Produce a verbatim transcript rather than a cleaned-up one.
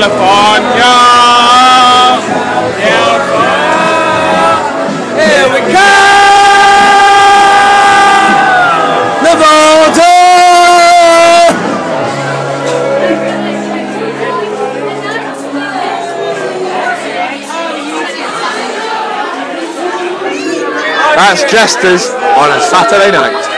California. Here we come, Nevada. That's Jesters on a Saturday night.